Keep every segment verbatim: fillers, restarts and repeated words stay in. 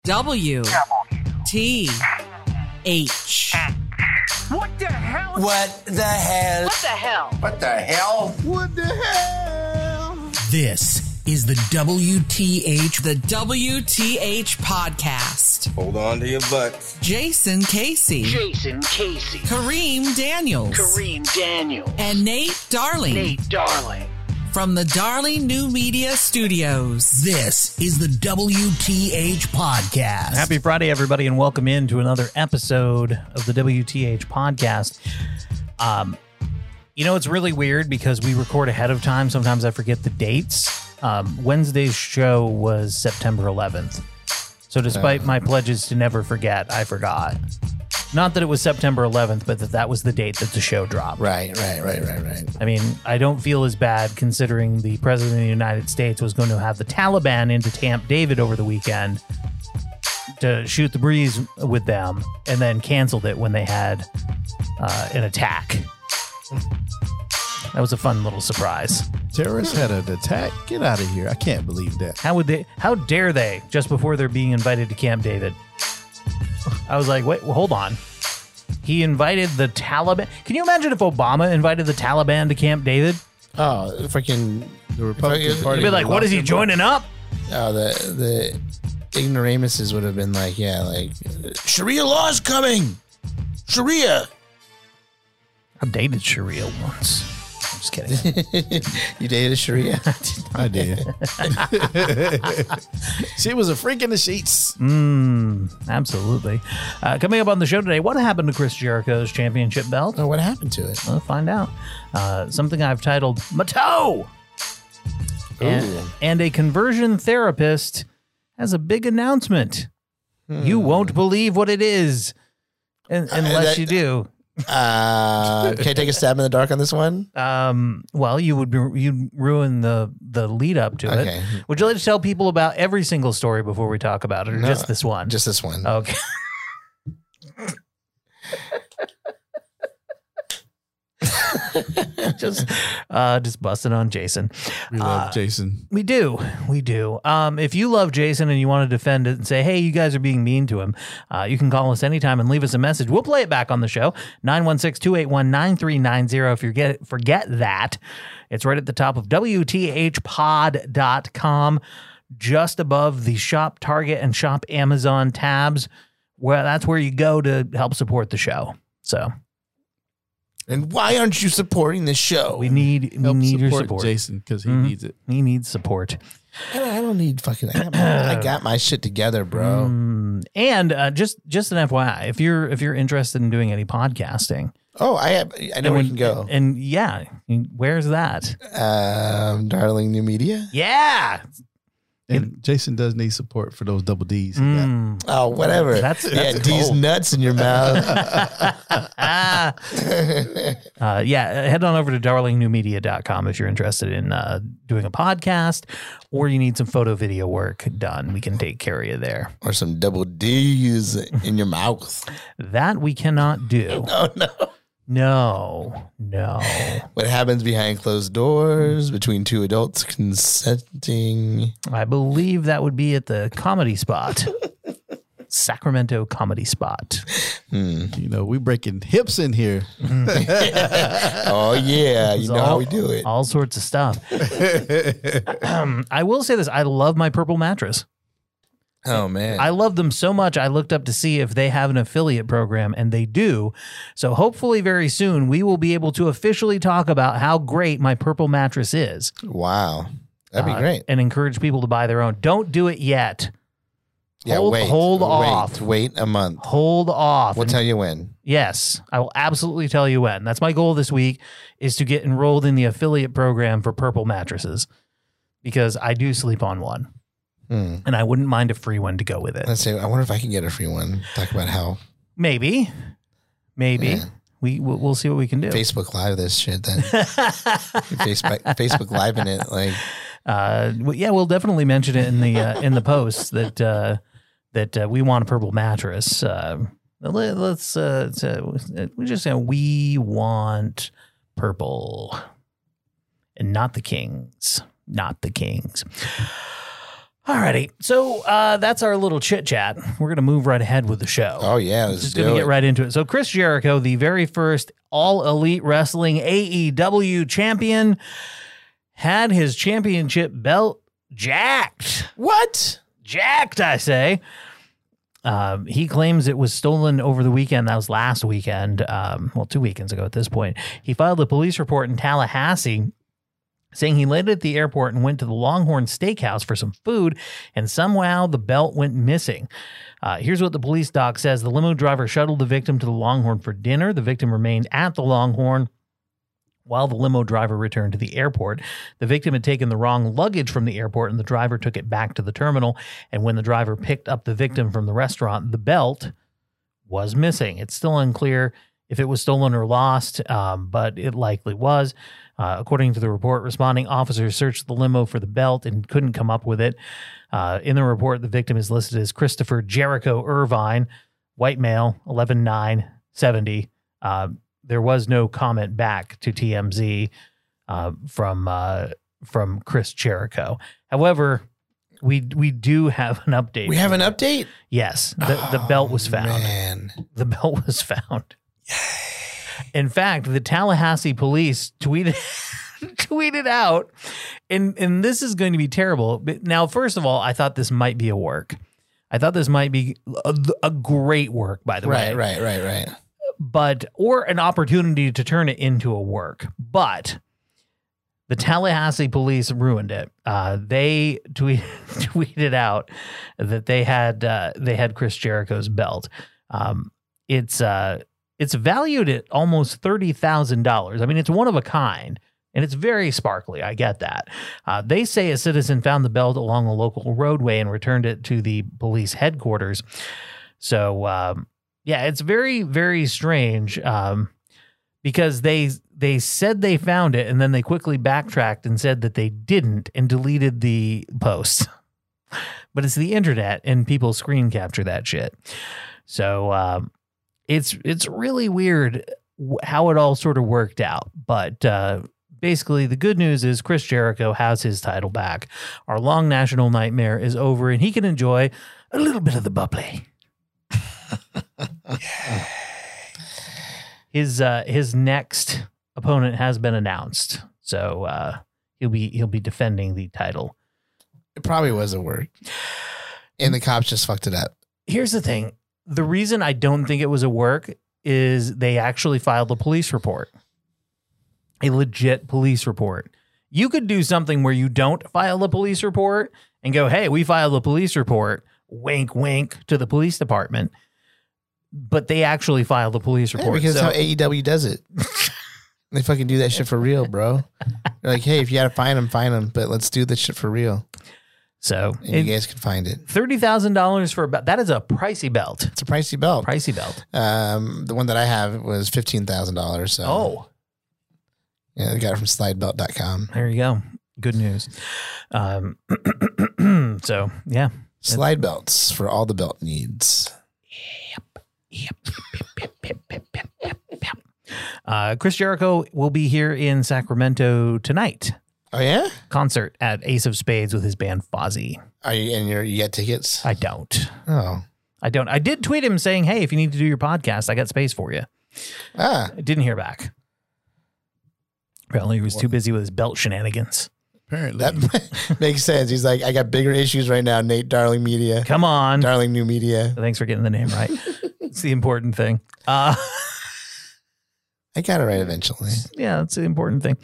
W T H. What the hell? What the hell? What the hell? What the hell? What the hell? This is the W T H, The W T H podcast. Hold on to your butts. Jason Casey. Jason Casey. Kareem Daniels. Kareem Daniels. And Nate Darling. Nate Darling. From the Darling New Media Studios. This is the W T H podcast. Happy Friday, everybody, and welcome into another episode of the W T H podcast. Um, you know, it's really weird because we record ahead of time. Sometimes I forget the dates. Um, Wednesday's show was September eleventh. So despite uh, my pledges to never forget, I forgot. Not that it was September eleventh, but that that was the date that the show dropped. Right, right, right, right, right. I mean, I don't feel as bad considering the president of the United States was going to have the Taliban into Camp David over the weekend to shoot the breeze with them and then canceled it when they had uh, an attack. That was a fun little surprise. Terrorists had an attack? Get out of here. I can't believe that. How would they, how dare they, just before they're being invited to Camp David? I was like, wait, well, hold on. He invited the Taliban. Can you imagine if Obama invited the Taliban to Camp David? Oh, freaking The Republican You'd Party. He'd be like, what is he lost joining up? oh, the the ignoramuses would have been like, yeah, like Sharia law's coming. Sharia. I dated Sharia once. I'm just kidding. You dated Sharia? I did. She was a freak in the sheets. Mm, absolutely. Uh, coming up on the show today, what happened to Chris Jericho's championship belt? Oh, what happened to it? We'll find out. Uh, something I've titled Mato. And, and a conversion therapist has a big announcement. Hmm. You won't believe what it is un- unless that- you do. Uh, can I take a stab in the dark on this one? Um, well, you would be, you'd ruin the the lead up to Okay. it. Would you like to tell people about every single story before we talk about it, or No, just this one? Just this one. Okay. just uh just busting on Jason. We love Uh, Jason. We do. We do. Um, if you love Jason and you want to defend it and say, hey, you guys are being mean to him, uh, you can call us anytime and leave us a message. We'll play it back on the show. nine one six, two eight one, nine three nine zero. If you get forget that, it's right at the top of W T H pod dot com, just above the Shop Target and Shop Amazon tabs. Well, that's where you go to help support the show. So And why aren't you supporting the show? we need we Help need support, your support. Jason, because he Mhm. needs it. He needs support. I don't, I don't need fucking. I got, my, I got my shit together, bro. Mm, and uh, just just an F Y I, if you're if you're interested in doing any podcasting, Oh, I have. I know and where when- you can go. And yeah, where's that? Um, Darling New Media. Yeah. And Jason does need support for those double D's. he got. Mm. Oh, whatever. That's- yeah, that's D's cold. nuts in your mouth. Ah. Uh, yeah, head on over to darling new media dot com if you're interested in uh, doing a podcast or you need some photo video work done. We can take care of you there. Or some double D's in your mouth. That we cannot do. Oh no. No, no. What happens behind closed doors between two adults consenting? I believe that would be at the Comedy Spot. Sacramento Comedy Spot. Hmm. You know, we breaking hips in here. Oh yeah, you It's know all, how we do it. All sorts of stuff. um, I will say this. I love my Purple mattress. Oh man. I love them so much. I looked up to see if they have an affiliate program, and they do. So hopefully very soon we will be able to officially talk about how great my Purple mattress is. Wow. That'd be uh, great. And encourage people to buy their own. Don't do it yet. Yeah, hold- wait. hold wait, off. Wait a month. Hold off. We'll And- tell you when. Yes, I will absolutely tell you when. That's my goal this week, is to get enrolled in the affiliate program for Purple mattresses, because I do sleep on one, Hmm. and I wouldn't mind a free one to go with it. Let's see. I wonder if I can get a free one. Talk about how Maybe, maybe Yeah. we we'll, we'll see what we can do. Facebook Live this shit. Then Facebook Facebook Live in it. Like, uh, well, yeah, we'll definitely mention it in the uh, in the posts that uh, that uh, we want a Purple mattress. Uh, let, let's uh, so we just say we want purple, and not the Kings, not the Kings. Alrighty, so uh, that's our little chit chat. We're gonna move right ahead with the show. Oh yeah, let's Just do gonna it. get right into it. So Chris Jericho, the very first All Elite Wrestling A E W champion, had his championship belt jacked. What? Jacked, I say. Um, he claims it was stolen over the weekend. That was last weekend. Um, well, two weekends ago at this point. He filed a police report in Tallahassee saying he landed at the airport and went to the Longhorn Steakhouse for some food, and somehow the belt went missing. Uh, here's what the police doc says. The limo driver shuttled the victim to the Longhorn for dinner. The victim remained at the Longhorn while the limo driver returned to the airport. The victim had taken the wrong luggage from the airport, and the driver took it back to the terminal. And when the driver picked up the victim from the restaurant, the belt was missing. It's still unclear if it was stolen or lost, um, but it likely was. Uh, according to the report, responding officers searched the limo for the belt and couldn't come up with it. Uh, in the report, the victim is listed as Christopher Jericho Irvine, white male, eleven nine seventy. Uh, there was no comment back to T M Z uh, from uh, from Chris Jericho. However, we we do have an update. We have an update? Yes, the, the belt was found. Man. The belt was found. In fact, the Tallahassee police tweeted tweeted out, and and this is going to be terrible. But now, first of all, I thought this might be a work. I thought this might be a, a great work, by the Right, way. right, right, right. But or an opportunity to turn it into a work. But the Tallahassee police ruined it. Uh, they tweet, tweeted out that they had uh, they had Chris Jericho's belt. Um, it's uh, it's valued at almost thirty thousand dollars. I mean, it's one of a kind, and it's very sparkly. I get that. Uh, they say a citizen found the belt along a local roadway and returned it to the police headquarters. So, um, yeah, it's very, very strange um, because they they said they found it, and then they quickly backtracked and said that they didn't and deleted the post. But it's the internet, and people screen capture that shit. So um, it's it's really weird how it all sort of worked out. But uh, basically, the good news is Chris Jericho has his title back. Our long national nightmare is over, and he can enjoy a little bit of the bubbly. His uh, his next opponent has been announced, so uh, he'll be he'll be defending the title. It probably was a work, and the cops just fucked it up. Here's the thing: the reason I don't think it was a work is they actually filed a police report, a legit police report. You could do something where you don't file a police report and go, "Hey, we filed a police report." Wink, wink to the police department. But they actually filed a police report. Yeah, because so, that's how A E W does it. They fucking do that shit for real, bro. They're like, hey, if you got to find them, find them, but let's do this shit for real. So and it, you guys can find it. thirty thousand dollars for a belt. That is a pricey belt. It's a pricey belt. Pricey belt. Um, the one that I have was fifteen thousand dollars. So. Oh. Yeah, I got it from slide belt dot com. There you go. Good news. Um, so, yeah. Slide belts for all the belt needs. Yep. Yep. Yep. Yep. Yep. Yep. Yep. Yep. Uh, Chris Jericho will be here in Sacramento tonight. Oh, yeah? Concert at Ace of Spades with his band Fozzy. Are you, and you're, you got tickets? I don't. Oh. I don't. I did tweet him saying, hey, if you need to do your podcast, I got space for you. Ah. I didn't hear back. Apparently he was too busy with his belt shenanigans. Apparently. That makes sense. He's like, I got bigger issues right now, Nate Darling Media. Come on. Darling New Media. Thanks for getting the name right. It's the important thing. Uh, I got it right eventually. yeah, that's the important thing.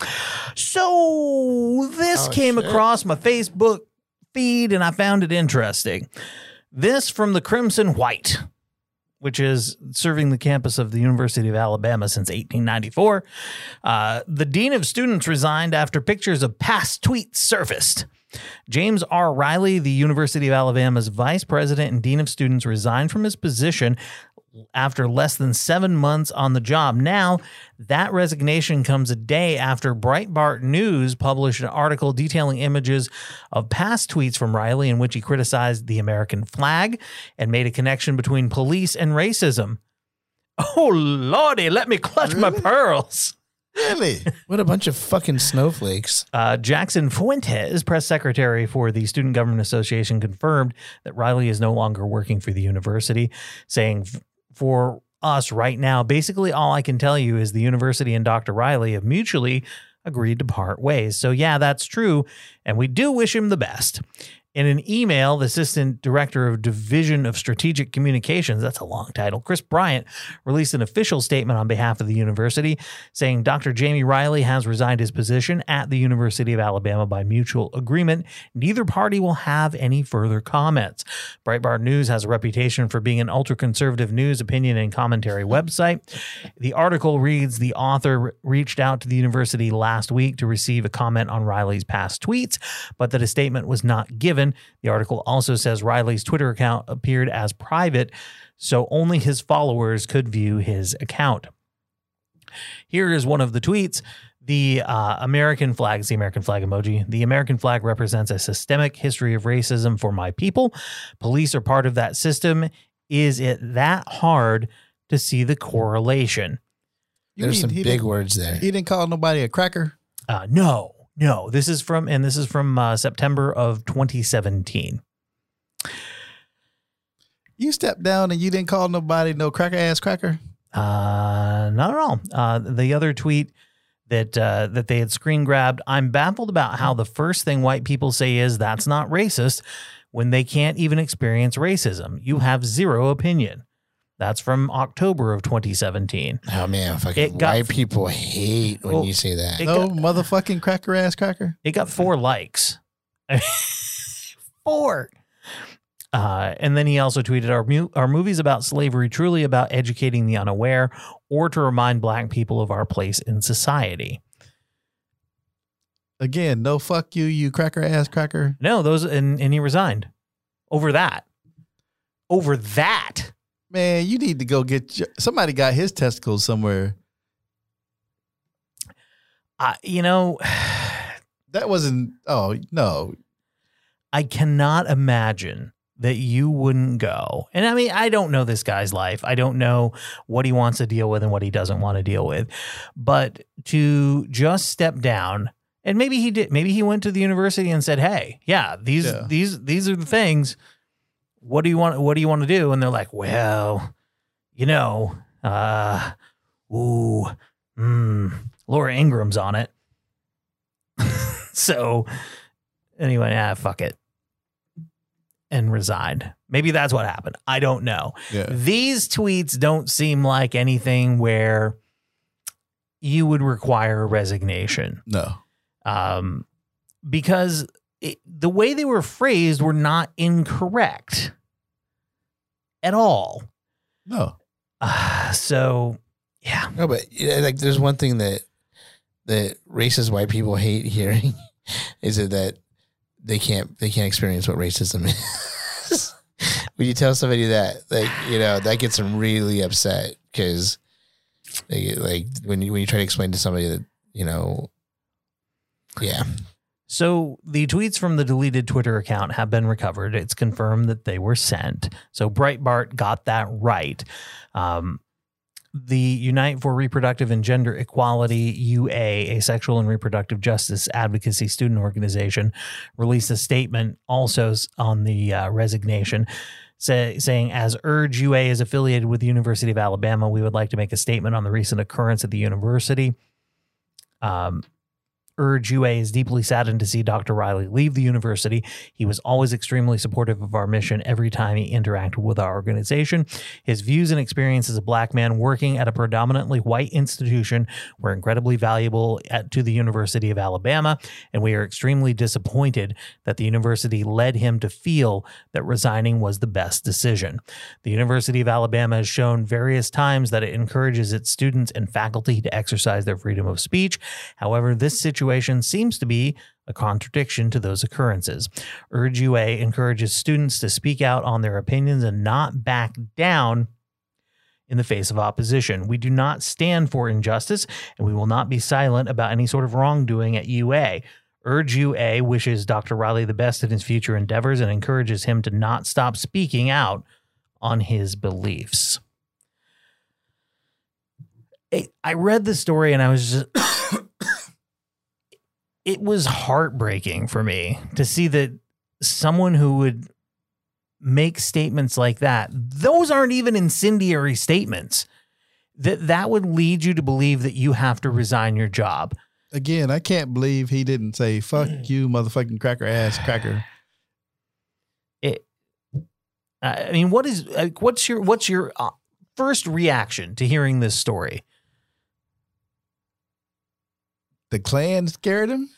So this Oh, came shit. across my Facebook feed, and I found it interesting. This from the Crimson White, which is serving the campus of the University of Alabama since eighteen ninety-four. Uh, the dean of students resigned after pictures of past tweets surfaced. James R. Riley, the University of Alabama's vice president and dean of students, resigned from his position after less than seven months on the job. Now, that resignation comes a day after Breitbart News published an article detailing images of past tweets from Riley in which he criticized the American flag and made a connection between police and racism. Oh, Lordy, let me clutch my pearls. Really? What a bunch of fucking snowflakes. Uh, Jackson Fuentes, press secretary for the Student Government Association, confirmed that Riley is no longer working for the university, saying, for us right now, basically all I can tell you is the university and Doctor Riley have mutually agreed to part ways. So yeah, that's true. And we do wish him the best. In an email, the Assistant Director of Division of Strategic Communications, that's a long title, Chris Bryant, released an official statement on behalf of the university saying Doctor Jamie Riley has resigned his position at the University of Alabama by mutual agreement. Neither party will have any further comments. Breitbart News has a reputation for being an ultra-conservative news, opinion, and commentary website. The article reads, the author reached out to the university last week to receive a comment on Riley's past tweets, but that a statement was not given. The article also says Riley's Twitter account appeared as private, so only his followers could view his account. Here is one of the tweets. The uh, American flag is the American flag emoji. The American flag represents a systemic history of racism for my people. Police are part of that system. Is it that hard to see the correlation? You There's mean some he big didn't- words there. He didn't call nobody a cracker? Uh, no. No, this is from, and this is from uh, September of twenty seventeen. You stepped down and you didn't call nobody no cracker ass cracker? Uh, not at all. Uh, the other tweet that uh, that they had screen grabbed, I'm baffled about how the first thing white people say is that's not racist when they can't even experience racism. You have zero opinion. That's from October of twenty seventeen. Oh man, It fucking got- white people hate when Well, you say that. it No got- motherfucking cracker ass cracker? It got four likes. Four. Uh, and then he also tweeted, "Our mu- our movies about slavery truly about educating the unaware or to remind black people of our place in society?" Again, no fuck you, you cracker ass cracker. No, those, and, and he resigned over that. Over that. Man, you need to go get your, somebody got his testicles somewhere. Uh, you know, That wasn't, oh, no. I cannot imagine that you wouldn't go. And I mean, I don't know this guy's life. I don't know what he wants to deal with and what he doesn't want to deal with. But to just step down, and maybe he did, maybe he went to the university and said, "Hey, yeah, these Yeah. these these are the things. What do you want what do you want to do?" And they're like, "Well, you know, uh ooh, mm, Laura Ingram's on it." So anyway, ah, fuck it. And resigned. Maybe that's what happened. I don't know. Yeah. These tweets don't seem like anything where you would require a resignation. No. Um, because it, the way they were phrased were not incorrect at all. No. Uh, so, yeah. No, but yeah, like there's one thing that that racist white people hate hearing is it that they can't they can't experience what racism is. When you tell somebody that, like, you know, that gets them really upset because they like when you when you try to explain to somebody that, you know, yeah. So the tweets from the deleted Twitter account have been recovered. It's confirmed that they were sent. So Breitbart got that right. Um, the Unite for Reproductive and Gender Equality, U A, a sexual and reproductive justice advocacy student organization, released a statement also on the uh, resignation, say, saying, as Urge U A is affiliated with the University of Alabama, we would like to make a statement on the recent occurrence at the university. Um, Urge U A is deeply saddened to see Doctor Riley leave the university. He was always extremely supportive of our mission every time he interacted with our organization. His views and experience as a black man working at a predominantly white institution were incredibly valuable at, to the University of Alabama, and we are extremely disappointed that the university led him to feel that resigning was the best decision. The University of Alabama has shown various times that it encourages its students and faculty to exercise their freedom of speech. However, this situation seems to be a contradiction to those occurrences. Urge U A encourages students to speak out on their opinions and not back down in the face of opposition. We do not stand for injustice, and we will not be silent about any sort of wrongdoing at U A. Urge U A wishes Doctor Riley the best in his future endeavors and encourages him to not stop speaking out on his beliefs. it, I read the story and I was just, it was heartbreaking for me to see that someone who would make statements like that, those aren't even incendiary statements, that that would lead you to believe that you have to resign your job. Again, I can't believe he didn't say, fuck you, motherfucking cracker ass cracker. It, I mean, what is, like, what's your, what's your uh, first reaction to hearing this story? The Klan scared him?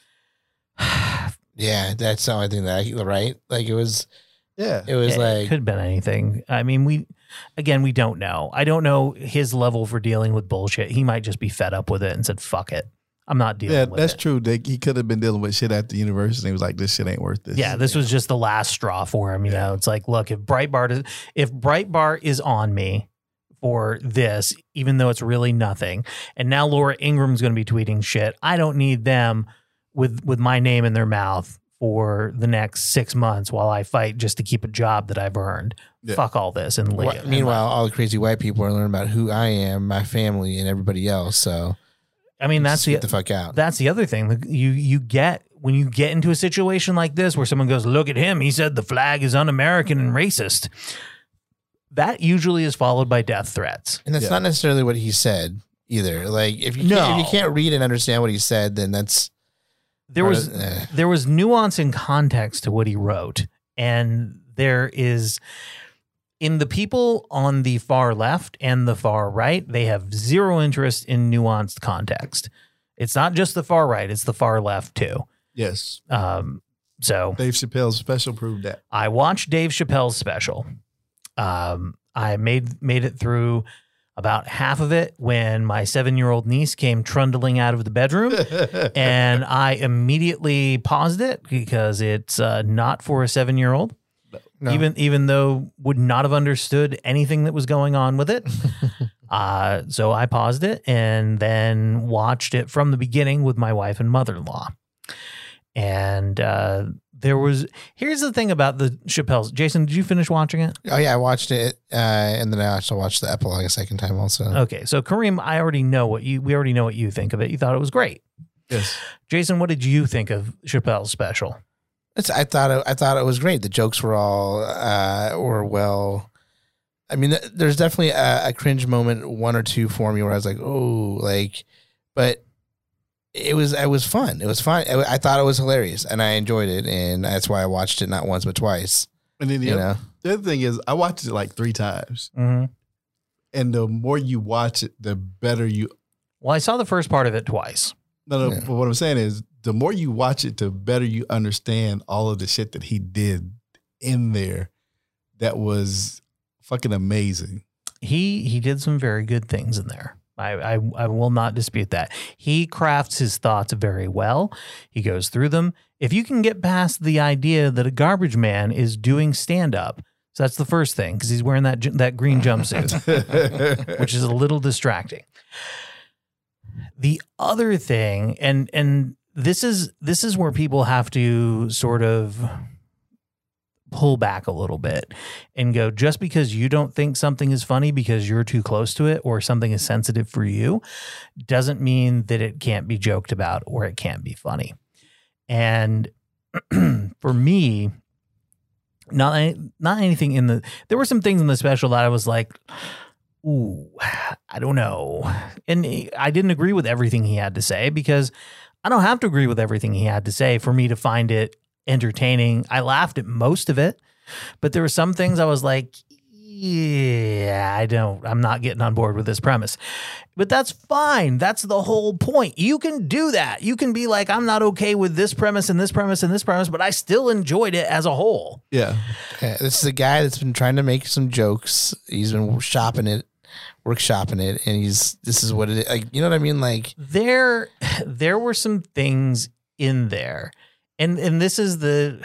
Yeah, that's the only thing that I, right? Like it was, Yeah. it was it like, could have been anything. I mean, we, again, we don't know. I don't know his level for dealing with bullshit. He might just be fed up with it and said, fuck it. I'm not dealing Yeah, with that's it. true. They, he could have been dealing with shit at the university. He was like, this shit ain't worth this. Yeah, this was just the last straw for him. You know, it's like, look, if Breitbart is, if Breitbart is on me for this, even though it's really nothing, and now Laura Ingram's going to be tweeting shit, I don't need them with with my name in their mouth for the next six months while I fight just to keep a job that I've earned. Yeah. Fuck all this and leave. Wh- meanwhile, all the crazy white people are learning about who I am, my family, and everybody else. So I mean, that's just the get the fuck out. That's the other thing. Like, You you get when you get into a situation like this where someone goes, look at him, he said the flag is un-American and racist. That usually is followed by death threats. And that's Yeah. not necessarily what he said either. Like if you No. can't, if you can't read and understand what he said, then that's There part was of- eh. there was nuance and context to what he wrote, and there is in the people on the far left and the far right, they have zero interest in nuanced context. It's not just the far right; it's the far left too. Yes. Um, so Dave Chappelle's special proved that. I watched Dave Chappelle's special. Um, I made made it through about half of it when my seven-year-old niece came trundling out of the bedroom, and I immediately paused it because it's uh, not for a seven-year-old. No. Even even though would not have understood anything that was going on with it. uh, so I paused it and then watched it from the beginning with my wife and mother-in-law. And uh, there was, here's the thing about the Chappelle's. Jason, did you finish watching it? Oh yeah, I watched it, uh, and then I also watched the epilogue a second time also. Okay, so Kareem, I already know what you, we already know what you think of it. You thought it was great. Yes. Jason, what did you think of Chappelle's special? It's, I thought it, I thought it was great. The jokes were all uh, were well. I mean, th- there's definitely a, a cringe moment, one or two for me, where I was like, oh, like, but it was it was fun. It was fun. I, I thought it was hilarious, and I enjoyed it, and that's why I watched it not once but twice. And then the, You other, know, the other thing is, I watched it like three times. Mm-hmm. And the more you watch it, the better you. Well, I saw the first part of it twice. No, no. Yeah. But what I'm saying is, the more you watch it, the better you understand all of the shit that he did in there. That was fucking amazing. He he did some very good things in there. I, I I will not dispute that. He crafts his thoughts very well. He goes through them. If you can get past the idea that a garbage man is doing stand up, so that's the first thing because he's wearing that ju- that green jumpsuit, which is a little distracting. The other thing, and and this is this is where people have to sort of pull back a little bit and go, just because you don't think something is funny because you're too close to it or something is sensitive for you doesn't mean that it can't be joked about or it can't be funny. And for me, not any- not anything in the, there were some things in the special that I was like, ooh, I don't know. And I didn't agree with everything he had to say because I don't have to agree with everything he had to say for me to find it entertaining. I laughed at most of it, but there were some things I was like, yeah, I don't, I'm not getting on board with this premise. But that's fine. That's the whole point. You can do that. You can be like, I'm not okay with this premise and this premise and this premise, but I still enjoyed it as a whole. Yeah. yeah, this is a guy that's been trying to make some jokes. He's been shopping it, workshopping it, and he's this is what it is. Like, you know what I mean? Like There, there were some things in there. And and this is the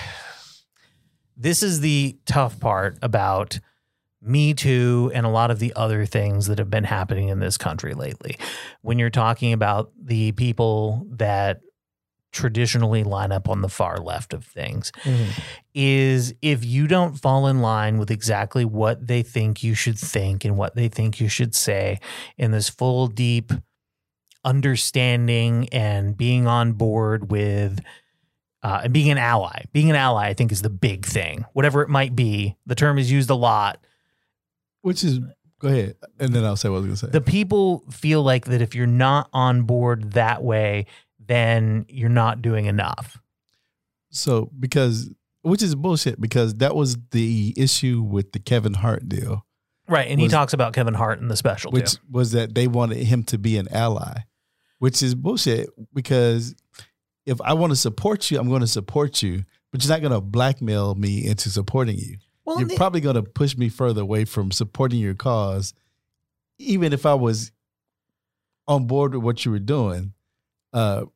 this is the tough part about Me Too and a lot of the other things that have been happening in this country lately. When you're talking about the people that traditionally line up on the far left of things, is if you don't fall in line with exactly what they think you should think and what they think you should say in this full, deep understanding and being on board with uh, and being an ally. Being an ally, I think, is the big thing. Whatever it might be, the term is used a lot. Which is, go ahead, and then I'll say what I was going to say. The people feel like that if you're not on board that way, then you're not doing enough. So, because, which is bullshit, because that was the issue with the Kevin Hart deal. Right, and was, he talks about Kevin Hart in the special, which too. was that they wanted him to be an ally, which is bullshit, because if I want to support you, I'm going to support you, but you're not going to blackmail me into supporting you. Well, You're the- probably going to push me further away from supporting your cause, even if I was on board with what you were doing, uh,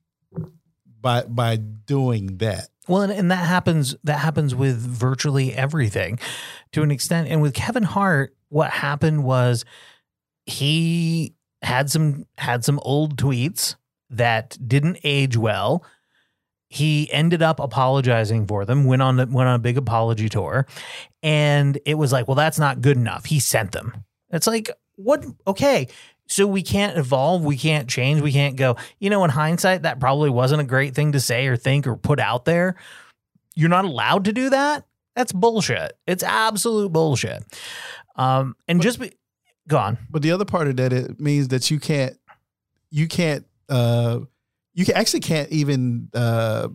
by by doing that. Well, and, and that happens. That happens with virtually everything, to an extent. And with Kevin Hart, what happened was he had some had some old tweets that didn't age well. He ended up apologizing for them. Went on went on a big apology tour, and it was like, well, that's not good enough. He sent them. It's like, what? Okay. So we can't evolve, we can't change, we can't go, you know, in hindsight, that probably wasn't a great thing to say or think or put out there. You're not allowed to do that. That's bullshit. It's absolute bullshit. Um, and But- just be, go on. But the other part of that, it means that you can't, you can't, uh, you can actually can't even, uh,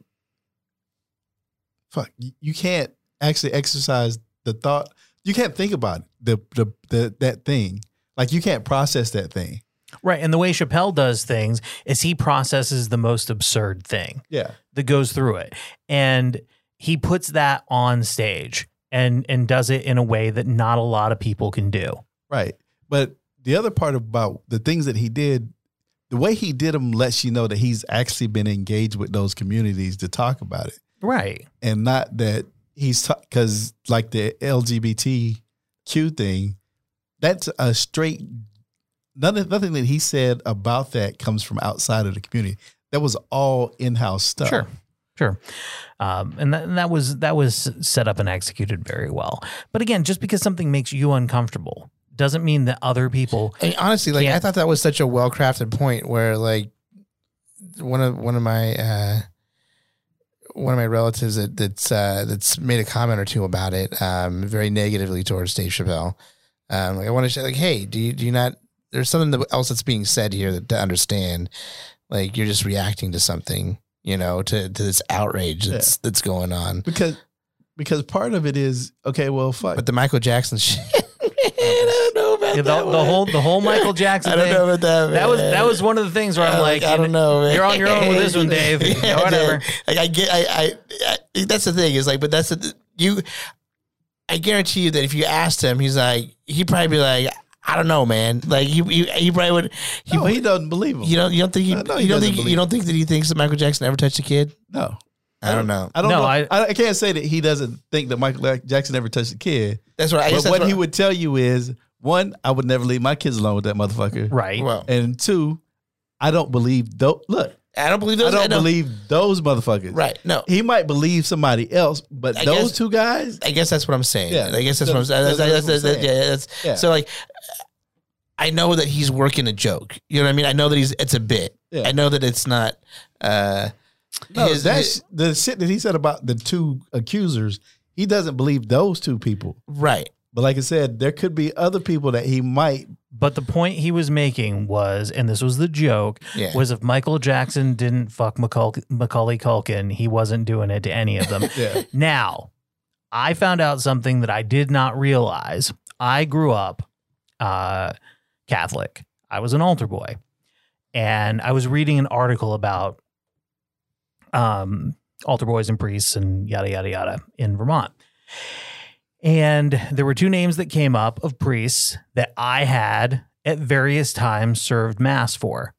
fuck, you- you can't actually exercise the thought. You can't think about it, the the the that thing. Like, you can't process that thing. Right. And the way Chappelle does things is he processes the most absurd thing Yeah. that goes through it. And he puts that on stage and, and does it in a way that not a lot of people can do. Right. But the other part about the things that he did, the way he did them lets you know that he's actually been engaged with those communities to talk about it. Right. And not that he's, because like the L G B T Q thing, that's a straight, nothing, nothing that he said about that comes from outside of the community. That was all in-house stuff. Sure. Sure. Um, and, that, and that was that was set up and executed very well. But again, just because something makes you uncomfortable doesn't mean that other people. I mean, honestly, like can't- I thought that was such a well crafted point where like one of one of my uh, one of my relatives that, that's uh, that's made a comment or two about it, um, very negatively towards Dave Chappelle. Um, like I want to say, like, hey, do you do you not? There's something else that's being said here that, to understand. Like, you're just reacting to something, you know, to to this outrage that's Yeah. that's going on. Because, because part of it is, okay, well, fuck. But the Michael Jackson shit, man, I don't know about Yeah, that the, the one. whole the whole Michael Jackson I don't thing. know about that. That was man. that was one of the things where I'm I- like, I don't know, man. You're on your own with this one, Dave. Yeah, Whatever. dude. Like I get, I, I, I, that's the thing is like, but that's the you. I guarantee you that if you asked him, he's like, he'd probably be like, I don't know, man. Like he, he, he probably would. He, no, he doesn't believe him. you don't, you don't think he, No, no, he you don't doesn't think, believe you don't it. think that he thinks that Michael Jackson ever touched a kid? No. I don't know. I don't No, know. I- I, I can't say that he doesn't think that Michael Jackson ever touched a kid. That's what I guess. But That's what what he would tell you is, one, I would never leave my kids alone with that motherfucker. Right. Well, And two, I don't believe those. Look, I don't believe those. I don't know. believe those motherfuckers. Right. No. He might believe somebody else, but I those guess- two guys, I guess that's what I'm saying. Yeah. I guess that's what I'm saying. That's- That's, that's that's, what I'm that's, saying. yeah, that's, Yeah. So like, I know that he's working a joke. You know what I mean? I know that he's it's a bit. Yeah. I know that it's not. Uh, no, his- that's the shit that he said about the two accusers. He doesn't believe those two people. right. But like I said, there could be other people that he might. But the point he was making was, and this was the joke, Yeah. was if Michael Jackson didn't fuck Macaul- Macaulay Culkin, he wasn't doing it to any of them. Yeah. Now, I found out something that I did not realize. I grew up uh, Catholic. I was an altar boy. And I was reading an article about um, altar boys and priests and yada, yada, yada in Vermont. And there were two names that came up of priests that I had at various times served mass for.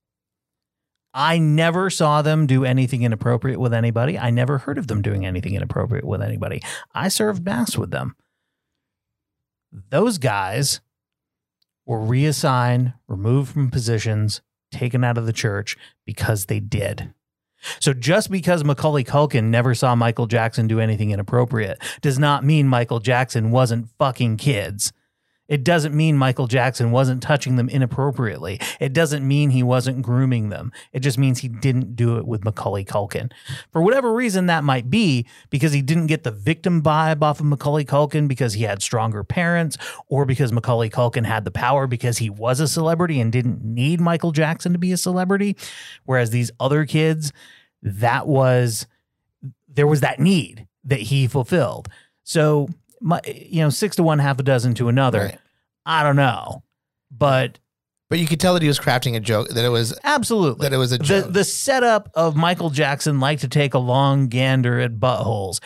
I never saw them do anything inappropriate with anybody. I never heard of them doing anything inappropriate with anybody. I served mass with them. Those guys were reassigned, removed from positions, taken out of the church because they did. So just because Macaulay Culkin never saw Michael Jackson do anything inappropriate does not mean Michael Jackson wasn't fucking kids. It doesn't mean Michael Jackson wasn't touching them inappropriately. It doesn't mean he wasn't grooming them. It just means he didn't do it with Macaulay Culkin. For whatever reason that might be, because he didn't get the victim vibe off of Macaulay Culkin because he had stronger parents, or because Macaulay Culkin had the power because he was a celebrity and didn't need Michael Jackson to be a celebrity. Whereas these other kids, that was, there was that need that he fulfilled. So, my, you know, six to one, half a dozen to another. Right. I don't know, but But you could tell that he was crafting a joke, that it was absolutely that it was a joke. The, the setup of Michael Jackson like to take a long gander at buttholes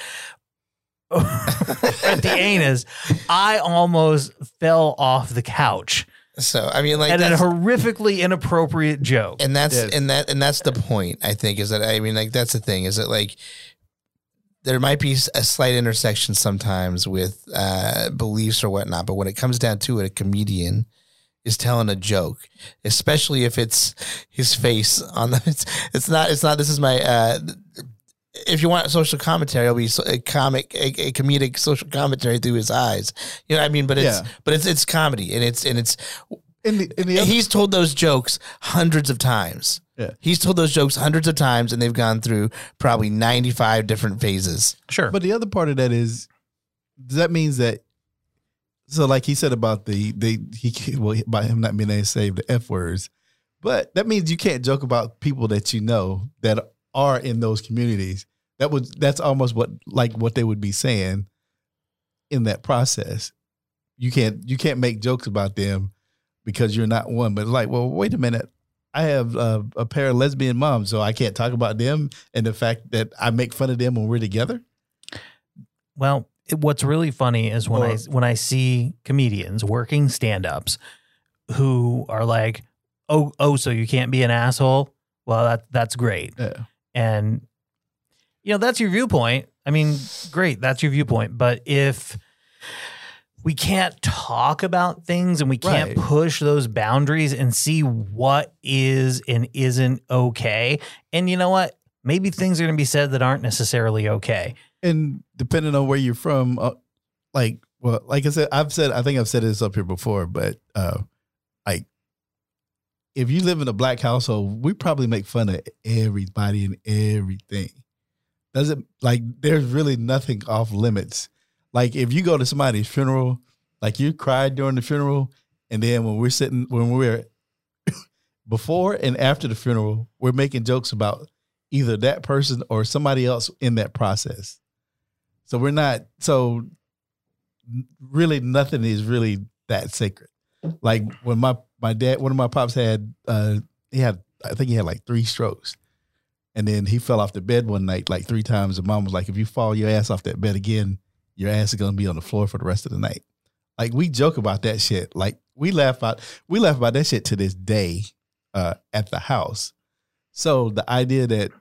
at the anus. I almost fell off the couch So I mean, like, at a that's, horrifically inappropriate joke. and that's Yes. and that and that's the point. I think is that I mean, like, that's the thing is that like there might be a slight intersection sometimes with uh, beliefs or whatnot, but when it comes down to it, a comedian is telling a joke, especially if it's his face on the. It's, it's not. It's not. This is my. Uh, if you want social commentary, it'll be so- a comic, a, a comedic social commentary through his eyes. You know what I mean? But it's Yeah. but it's it's comedy, and it's and it's. In the, in the other, He's told those jokes hundreds of times. Yeah. He's told those jokes hundreds of times, and they've gone through probably ninety-five different phases. Sure. but the other part of that is that means that. So, like he said about the the he well by him not being able to say the F words, but that means you can't joke about people that you know that are in those communities. That would that's almost what like what they would be saying in that process. You can't you can't make jokes about them because you're not one. But like, well, wait a minute. I have uh, a pair of lesbian moms, so I can't talk about them and the fact that I make fun of them when we're together. Well, it, what's really funny is when Or- I when I see comedians working stand-ups who are like, "Oh, oh, so you can't be an asshole?" Well, that that's great. Yeah. And you know, that's your viewpoint. I mean, great, that's your viewpoint. But if we can't talk about things and we can't Right. push those boundaries and see what is and isn't okay, and you know what? Maybe things are going to be said that aren't necessarily okay. And depending on where you're from, uh, like, well, like I said, I've said, I think I've said this up here before, but uh, like, if you live in a black household, we probably make fun of everybody and everything. Does it like there's really nothing off limits? Like if you go to somebody's funeral, like you cried during the funeral, and then when we're sitting, when we're before and after the funeral, we're making jokes about either that person or somebody else in that process. So we're not, so really nothing is really that sacred. Like when my, my dad, one of my pops had, uh, he had, I think he had like three strokes. And then he fell off the bed one night like three times. And mom was like, if you fall your ass off that bed again, your ass is going to be on the floor for the rest of the night. Like we joke about that shit. Like we laugh about, we laugh about that shit to this day uh, at the house. So the idea that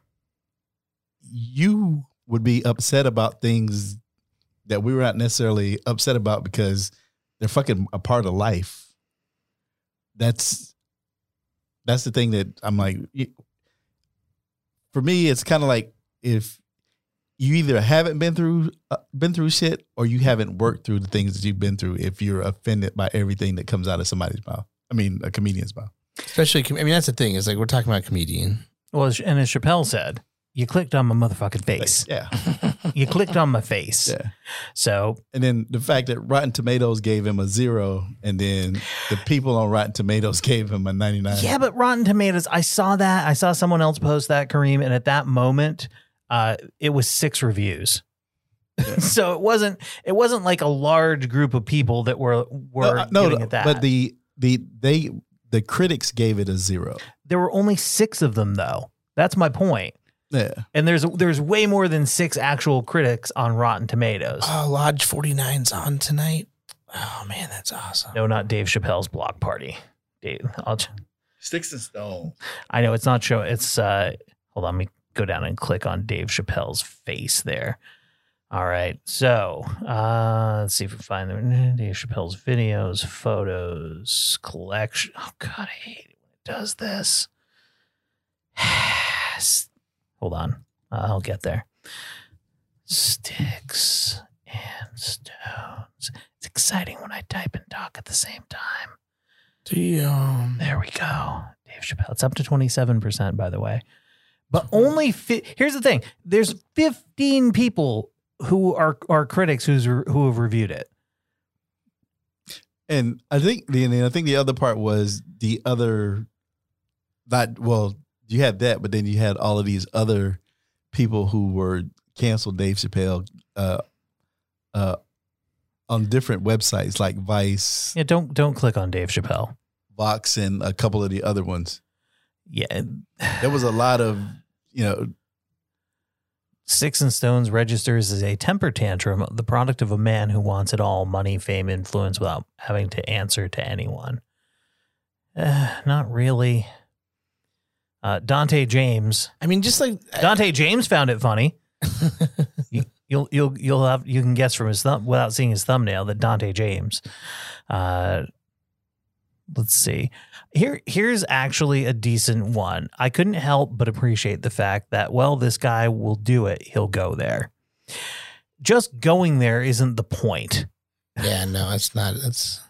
you would be upset about things that we were not necessarily upset about because they're fucking a part of life. That's, that's the thing that I'm like, for me, it's kind of like if you either haven't been through, uh, been through shit or you haven't worked through the things that you've been through if you're offended by everything that comes out of somebody's mouth. I mean, a comedian's mouth. Especially, I mean, that's the thing is like we're talking about a comedian. Well, as- and as Chappelle said, you clicked on my motherfucking face. Yeah. You clicked on my face. Yeah. So And then the fact that Rotten Tomatoes gave him a zero, and then the people on Rotten Tomatoes gave him a ninety-nine. yeah, but Rotten Tomatoes, I saw that. I saw someone else post that, Kareem, and at that moment, uh, it was six reviews. So it wasn't it wasn't like a large group of people that were were no, no, giving no, it that. but the the they the critics gave it a zero. there were only six of them, though. That's my point. Yeah. And there's there's way more than six actual critics on Rotten Tomatoes. Oh, Lodge forty-nine's on tonight. Oh man, that's awesome. No, not Dave Chappelle's block party. Dave, I'll. ch- Sticks and Stone. I know it's not show. It's uh. Hold on, let me go down and click on Dave Chappelle's face there. All right, so uh, let's see if we find them. Dave Chappelle's videos, photos, collection. Oh God, I hate it when it does this. Hold on. Uh, I'll get there. Sticks and stones. It's exciting when I type and talk at the same time. Damn. There we go. Dave Chappelle. It's up to twenty-seven percent, by the way. But only, fi- here's the thing. There's fifteen people who are, are critics who's re- who have reviewed it. And I think the and I think the other part was the other, not well, you had that, but then you had all of these other people who were canceled Dave Chappelle uh, uh, on different websites like Vice, Yeah, don't don't click on Dave Chappelle. Vox, and a couple of the other ones. Yeah. There was a lot of, you know, Sticks and Stones registers as a temper tantrum, the product of a man who wants it all, money, fame, influence, without having to answer to anyone. Uh, not really. Uh, Dante James. I mean, just like Dante James found it funny. you, you'll you'll you'll have you can guess from his thumb without seeing his thumbnail that Dante James. Uh, let's see. Here here's actually a decent one. I couldn't help but appreciate the fact that, well, this guy will do it. He'll go there. Just going there isn't the point. yeah, no, it's not. It's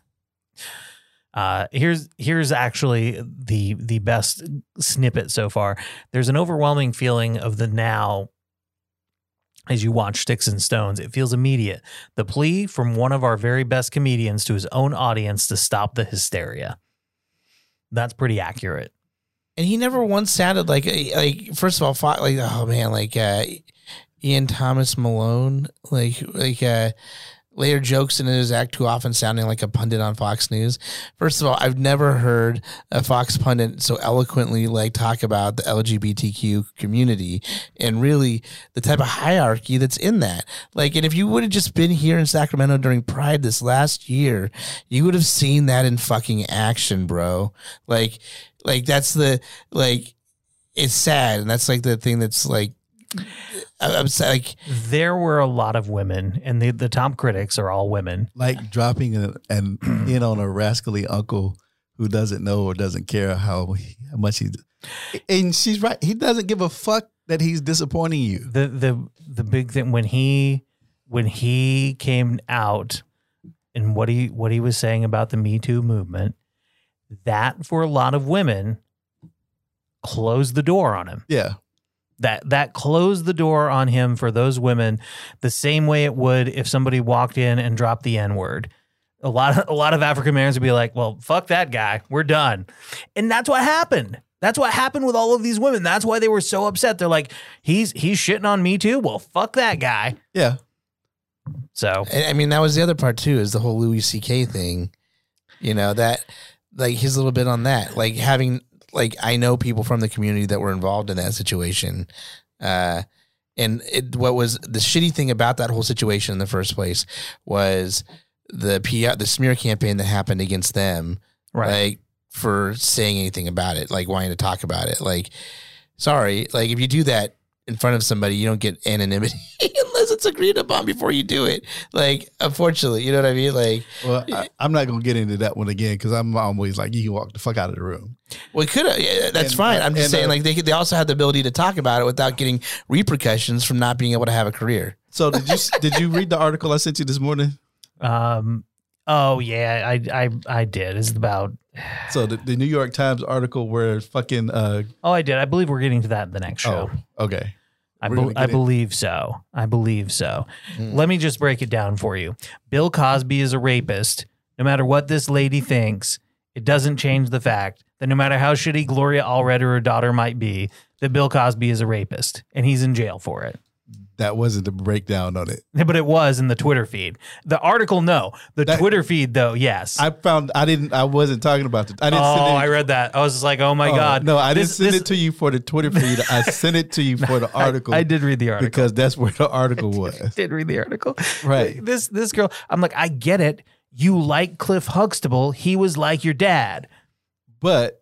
Uh, here's here's actually the the best snippet so far. There's an overwhelming feeling of the now as you watch Sticks and Stones. It feels immediate. The plea from one of our very best comedians to his own audience to stop the hysteria. That's pretty accurate. and he never once sounded like like first of all, fo- like oh man, like uh, Ian Thomas Malone, like like uh. later jokes in his act too often sounding like a pundit on Fox News. First of all, I've never heard a Fox pundit so eloquently like talk about the L G B T Q community and really the type of hierarchy that's in that. Like, and if you would have just been here in Sacramento during Pride this last year, you would have seen that in fucking action, bro. Like, like that's the, like, it's sad. And that's like the thing that's like, I'm like, there were a lot of women, and the, the top critics are all women. Like dropping a, an in on a rascally uncle who doesn't know or doesn't care how, how much he. And she's right. He doesn't give a fuck that he's disappointing you. The the the big thing when he when he came out and what he what he was saying about the Me Too movement, that for a lot of women closed the door on him. Yeah. That that closed the door on him for those women the same way it would if somebody walked in and dropped the N-word. A lot of a lot of African Americans would be like, well, fuck that guy. We're done. And that's what happened. That's what happened with all of these women. That's why they were so upset. They're like, he's he's shitting on me too. Well, fuck that guy. Yeah. So and I mean, that was the other part too, is the whole Louis C K thing. You know, that like his little bit on that, like having. Like, I know people from the community that were involved in that situation. Uh, and it, what was the shitty thing about that whole situation in the first place was the P R, the smear campaign that happened against them, right. like for saying anything about it, like wanting to talk about it. Like, sorry, like if you do that in front of somebody, you don't get anonymity unless it's agreed upon before you do it. Like, unfortunately, you know what I mean? Like, Well, I, I'm not going to get into that one again because I'm always like, you can walk the fuck out of the room. well, it could have. Yeah, that's And, fine. I'm just and, saying, uh, like, they could, they also have the ability to talk about it without getting repercussions from not being able to have a career. So did you did you read the article I sent you this morning? um oh yeah, I I I did. It's about So the, the New York Times article where fucking uh oh I did. I believe we're getting to that in the next show. oh okay. I, We're be- gonna get I in- believe so. I believe so. Mm. Let me just break it down for you. Bill Cosby is a rapist. No matter what this lady thinks, it doesn't change the fact that no matter how shitty Gloria Allred or her daughter might be, that Bill Cosby is a rapist and he's in jail for it. That wasn't the breakdown on it. But it was in the Twitter feed. The article, no. The That- Twitter feed, though, yes. I found I didn't I wasn't talking about the I didn't oh, send it. I read that. I was just like, oh my Oh, God. No, I didn't This- send this- it to you for the Twitter feed. I sent it to you for the I- article. I, did read the article. because that's where the article was. did read the article. Right. This this girl, I'm like, I get it. You like Cliff Huxtable. He was like your dad. But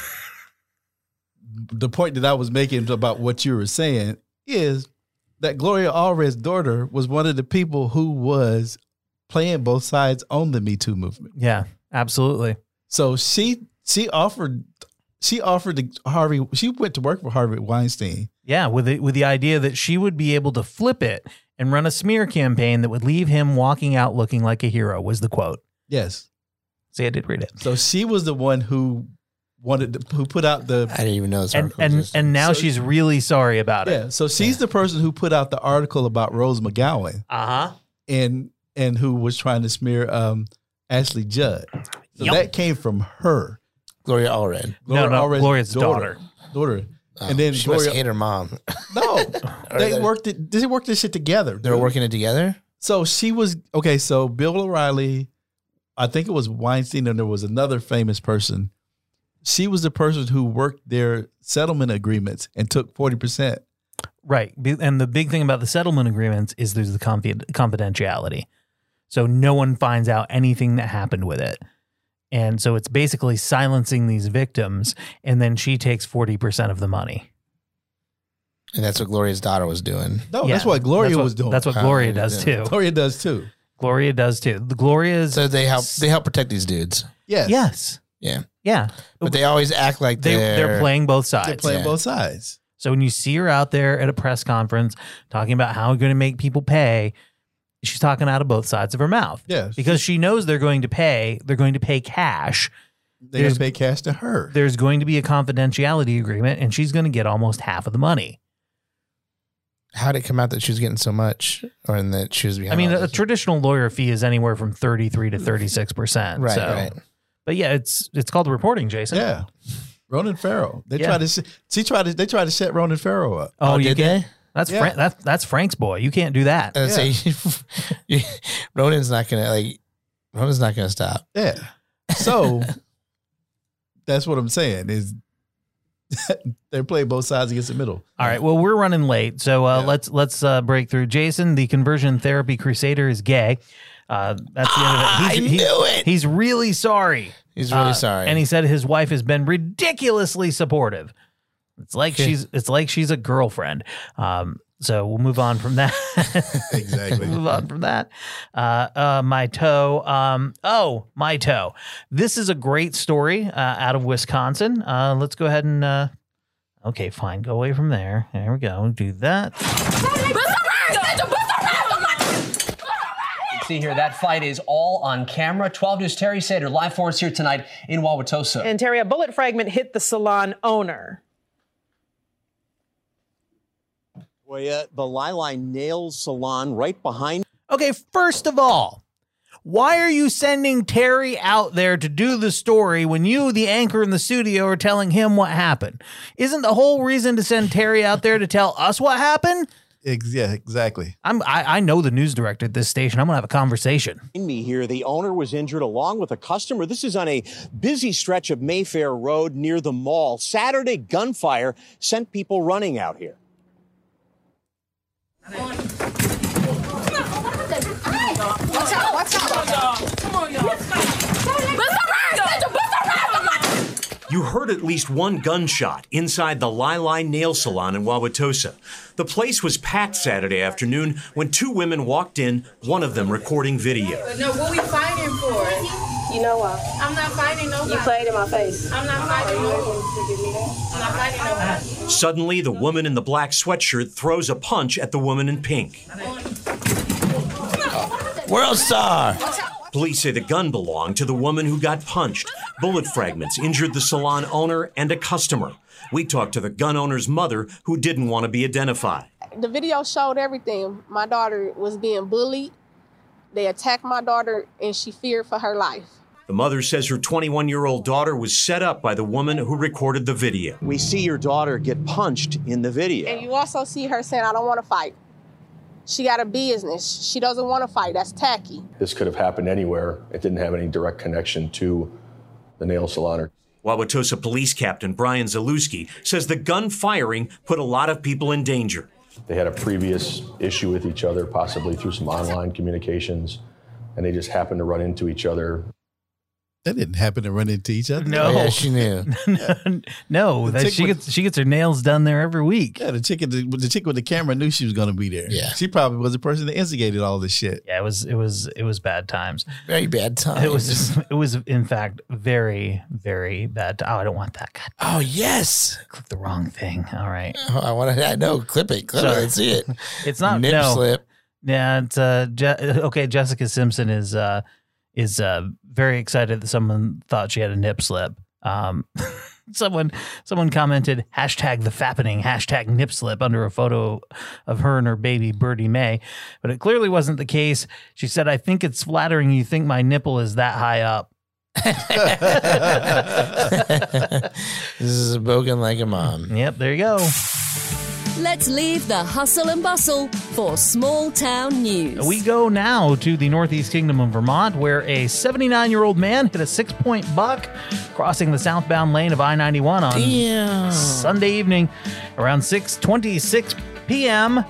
the point that I was making about what you were saying is that Gloria Allred's daughter was one of the people who was playing both sides on the Me Too movement. Yeah, absolutely. So she she offered she offered to Harvey. She went to work for Harvey Weinstein. Yeah, with the, with the idea that she would be able to flip it and run a smear campaign that would leave him walking out looking like a hero, was the quote. Yes. See, I did read it. So she was the one who wanted to, who put out the I didn't even know this And article and, existed. and now So- she's really sorry about yeah. it. So she's the person who put out the article about Rose McGowan Uh-huh. and and who was trying to smear um, Ashley Judd. So Yep. that came from her. Gloria Allred. No, no, Allred's Gloria's daughter. Daughter. Oh, and then she Gloria, must hate her mom. no, Or they they- worked it. They worked this shit together. They were working it together. So she was okay. So Bill O'Reilly, I think it was Weinstein, and there was another famous person. She was the person who worked their settlement agreements and took forty percent. Right. Be- And the big thing about the settlement agreements is there's the confi- confidentiality. So no one finds out anything that happened with it. And so it's basically silencing these victims, and then she takes forty percent of the money. And that's what Gloria's daughter was doing. No, Yeah, that's what Gloria that's what- was doing. That's what Oh, Gloria yeah, does yeah. too. Gloria does too. Gloria does too. The Gloria's So they help they help protect these dudes. Yes. yes. Yeah. Yeah. But they always act like They, they're, they're playing both sides. They're playing Yeah. both sides. So when you see her out there at a press conference talking about how we're going to make people pay, she's talking out of both sides of her mouth. Yeah. Because she knows they're going to pay. They're going to pay cash. They're going to pay cash to her. There's going to be a confidentiality agreement, and she's going to get almost half of the money. How did it come out that she was getting so much, or in that she was behind? I mean, all a this? traditional lawyer fee is anywhere from thirty-three to thirty-six percent. Right, so. right. But yeah, it's it's called reporting, Jason. Yeah. Ronan Farrow. They Yeah. tried to. She tried to. They tried to set Ronan Farrow up. Oh, Oh, you did can't. they? That's Yeah. Fra- that's that's Frank's boy. You can't do that. And Yeah. say, Ronan's not gonna like. Ronan's not gonna stop. Yeah. So that's what I'm saying is they're playing both sides against the middle. All right. Well, we're running late, so uh, Yeah. let's let's uh, break through. Jason, the conversion therapy crusader, is gay. Uh, that's the end of it. I He's, knew it. He's really sorry. He's really Uh, sorry. And he said his wife has been ridiculously supportive. It's like Okay. she's it's like she's a girlfriend. Um, so we'll move on from that. Exactly. move on from that. Uh, uh, my toe. Um, oh, my toe. This is a great story uh, out of Wisconsin. Uh, let's go ahead and. Uh, okay, fine. Go away from there. There we go. Do that. See here, that fight is all on camera. twelve News Terry Sater live for us here tonight in Wauwatosa. And Terry, a bullet fragment hit the salon owner. Well, the Lili Nails Salon right behind. Okay, first of all, why are you sending Terry out there to do the story when you, the anchor in the studio, are telling him what happened? Isn't the whole reason to send Terry out there to tell us what happened? Ex- yeah, exactly. I'm, I, I know the news director at this station. I'm going to have a conversation. Me here, the owner was injured along with a customer. This is on a busy stretch of Mayfair Road near the mall. Saturday gunfire sent people running out here. You heard at least one gunshot inside the Lili Nail Salon in Wauwatosa. The place was packed Saturday afternoon when two women walked in, one of them recording video. No, what we fighting for? You know why? I'm not fighting nobody. You played in my face. I'm not fighting nobody. I'm not fighting nobody. Suddenly, the woman in the black sweatshirt throws a punch at the woman in pink. World star. Police say the gun belonged to the woman who got punched. Bullet fragments injured the salon owner and a customer. We talked to the gun owner's mother, who didn't want to be identified. The video showed everything. My daughter was being bullied. They attacked my daughter, and she feared for her life. The mother says her twenty-one-year-old daughter was set up by the woman who recorded the video. We see your daughter get punched in the video. And you also see her saying, I don't want to fight. She got a business. She doesn't want to fight. That's tacky. This could have happened anywhere. It didn't have any direct connection to the nail salon. Wauwatosa Police Captain Brian Zalewski says the gun firing put a lot of people in danger. They had a previous issue with each other, possibly through some online communications, and they just happened to run into each other. That didn't happen to run into each other. No. Oh, yeah, she knew. no, The that chick she with- gets she gets her nails done there every week. Yeah, the chick, the, the chick with the camera knew she was going to be there. Yeah. She probably was the person that instigated all this shit. Yeah, it was it was it was bad times. Very bad times. It was it was in fact very very bad. Oh, I don't want that. God, Oh yes. click the wrong thing. All right, Oh, I want to. I know. Clip it. Clip Sorry. it. Let's see it. it's not Nip no. slip. Yeah, it's uh Je- okay. Jessica Simpson is uh is uh very excited that someone thought she had a nip slip. Um, someone someone commented hashtag the fappening hashtag nip slip under a photo of her and her baby Birdie Mae, but it clearly wasn't the case. She said, "I think it's flattering you think my nipple is that high up." This is spoken like a mom. Yep, there you go. Let's leave the hustle and bustle for small town news. We go now to the Northeast Kingdom of Vermont, where a seventy-nine-year-old man hit a six-point buck crossing the southbound lane of I ninety-one on Damn. Sunday evening around six twenty-six p.m.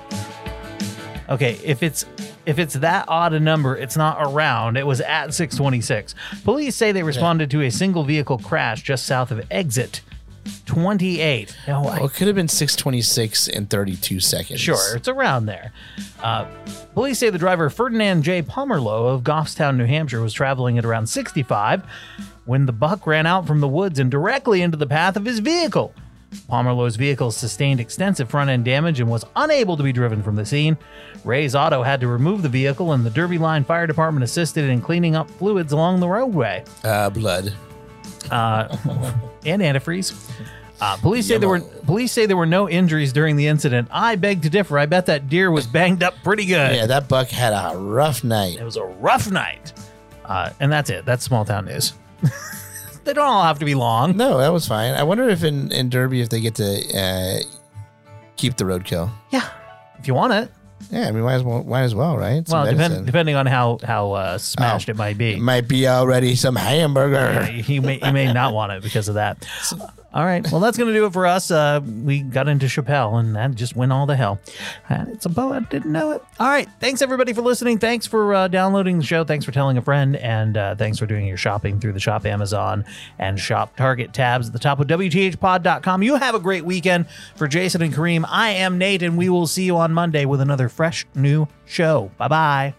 Okay, if it's if it's that odd a number, it's not around. It was at six twenty-six. Police say they responded to a single vehicle crash just south of exit twenty-eight. No, I Well, it could have been six twenty-six and thirty-two seconds. Sure, it's around there. Uh, police say the driver, Ferdinand J. Pomerlow of Goffstown, New Hampshire, was traveling at around sixty-five when the buck ran out from the woods and directly into the path of his vehicle. Pomerlow's vehicle sustained extensive front-end damage and was unable to be driven from the scene. Ray's Auto had to remove the vehicle, and the Derby Line Fire Department assisted in cleaning up fluids along the roadway. Uh, blood. Uh, and antifreeze. Uh, police say there were police say there were no injuries during the incident. I beg to differ. I bet that deer was banged up pretty good. Yeah, that buck had a rough night. It was a rough night. Uh, and that's it. That's small town news. They don't all have to be long. No, that was fine. I wonder if in, in Derby if they get to uh, keep the roadkill. Yeah, if you want it. Yeah, I mean, might as well, might as well, right? Some Well, depend, venison. depending on how how uh, smashed Oh. it might be. It might be already some hamburger. He may he may not want it because of that. All right. Well, that's going to do it for us. Uh, we got into Chappelle, and that just went all to hell. And it's a bow. I didn't know it. All right. Thanks, everybody, for listening. Thanks for uh, downloading the show. Thanks for telling a friend. And uh, thanks for doing your shopping through the Shop Amazon and Shop Target tabs at the top of W T H pod dot com. You have a great weekend. For Jason and Kareem, I am Nate, and we will see you on Monday with another fresh new show. Bye-bye.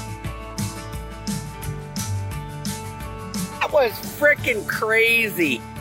That was freaking crazy.